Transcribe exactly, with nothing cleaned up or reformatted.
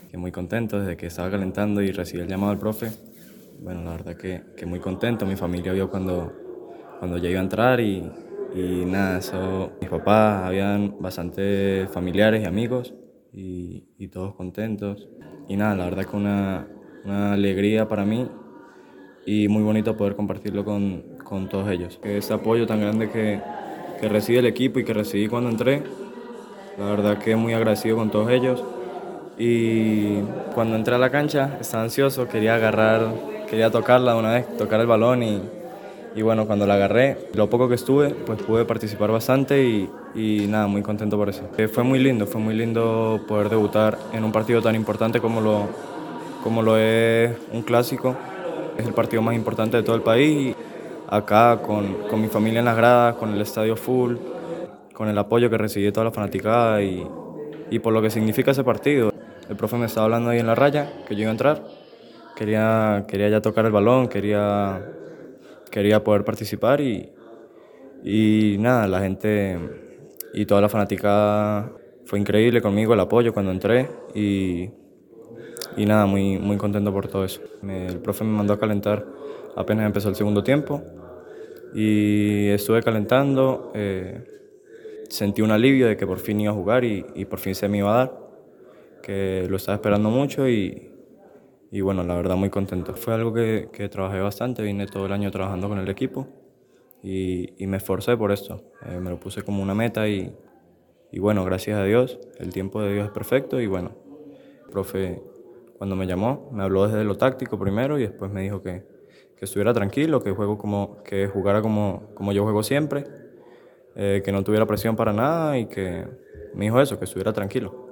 que muy contento desde que estaba calentando y recibí el llamado del profe. Bueno, la verdad que, que muy contento. Mi familia vio cuando, cuando ya iba a entrar y, y nada, eso, mis papás, habían bastantes familiares y amigos y, y todos contentos. Y nada, la verdad que una, una alegría para mí y muy bonito poder compartirlo con, con todos ellos. Ese apoyo tan grande que, que recibe el equipo y que recibí cuando entré, la verdad que muy agradecido con todos ellos. Y cuando entré a la cancha estaba ansioso, quería agarrar, quería tocarla de una vez, tocar el balón y, y bueno, cuando la agarré, lo poco que estuve, pues pude participar bastante y, y nada, muy contento por eso. Eh, fue muy lindo, fue muy lindo poder debutar en un partido tan importante como lo, como lo es un clásico. Es el partido más importante de todo el país y acá con, con mi familia en las gradas, con el estadio full, con el apoyo que recibí de toda la fanaticada y, y por lo que significa ese partido. El profe me estaba hablando ahí en la raya, que yo iba a entrar, quería, quería ya tocar el balón, quería, quería poder participar y, y nada, la gente y toda la fanaticada fue increíble conmigo, el apoyo cuando entré y, y nada, muy, muy contento por todo eso. Me, el profe me mandó a calentar apenas empezó el segundo tiempo y estuve calentando, eh, sentí un alivio de que por fin iba a jugar y, y por fin se me iba a dar, que lo estaba esperando mucho y, y bueno, la verdad muy contento. Fue algo que, que trabajé bastante, vine todo el año trabajando con el equipo y, y me esforcé por esto, eh, me lo puse como una meta y, y bueno, gracias a Dios, el tiempo de Dios es perfecto y bueno, el profe cuando me llamó me habló desde lo táctico primero y después me dijo que, que estuviera tranquilo, que, juego como, que jugara como, como yo juego siempre, eh, que no tuviera presión para nada y que me dijo eso, que estuviera tranquilo.